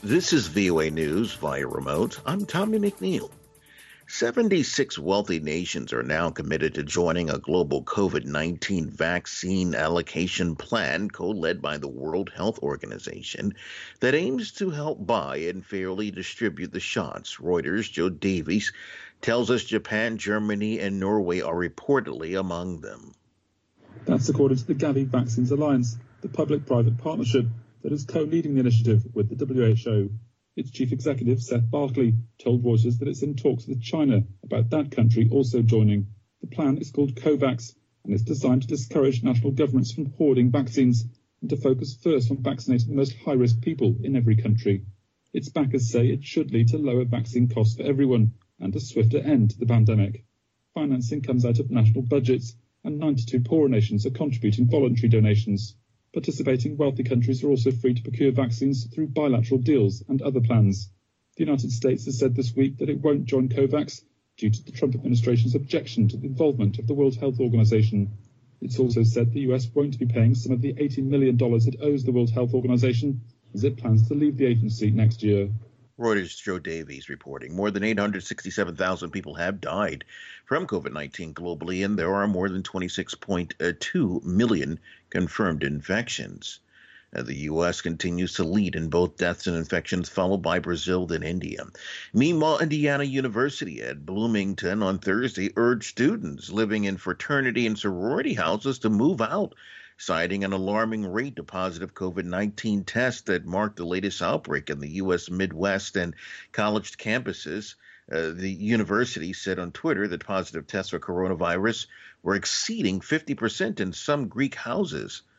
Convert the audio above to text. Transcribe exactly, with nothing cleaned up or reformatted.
This is V O A News via remote. I'm Tommy McNeil. seventy-six wealthy nations are now committed to joining a global COVID nineteen vaccine allocation plan co-led by the World Health Organization that aims to help buy and fairly distribute the shots. Reuters' Joe Davies tells us Japan, Germany, and Norway are reportedly among them. That's according to the Gavi Vaccines Alliance, the public-private partnership that is co-leading the initiative with the W H O. Its chief executive, Seth Barkley, told Reuters that it's in talks with China about that country also joining. The plan is called COVAX and is designed to discourage national governments from hoarding vaccines and to focus first on vaccinating the most high-risk people in every country. Its backers say it should lead to lower vaccine costs for everyone and a swifter end to the pandemic. Financing comes out of national budgets, and ninety-two poorer nations are contributing voluntary donations. Participating wealthy countries are also free to procure vaccines through bilateral deals and other plans. The United States has said this week that it won't join COVAX due to the Trump administration's objection to the involvement of the World Health Organization. It's also said the U S won't be paying some of the eighty million dollars it owes the World Health Organization as it plans to leave the agency next year. Reuters' Joe Davies reporting. More than eight hundred sixty-seven thousand people have died from COVID nineteen globally, and there are more than twenty-six point two million confirmed infections. Uh, the U S continues to lead in both deaths and infections, followed by Brazil, then India. Meanwhile, Indiana University at Bloomington on Thursday urged students living in fraternity and sorority houses to move out, citing an alarming rate of positive COVID nineteen tests that marked the latest outbreak in the U S Midwest and college campuses. Uh, the university said on Twitter that positive tests for coronavirus were exceeding fifty percent in some Greek houses.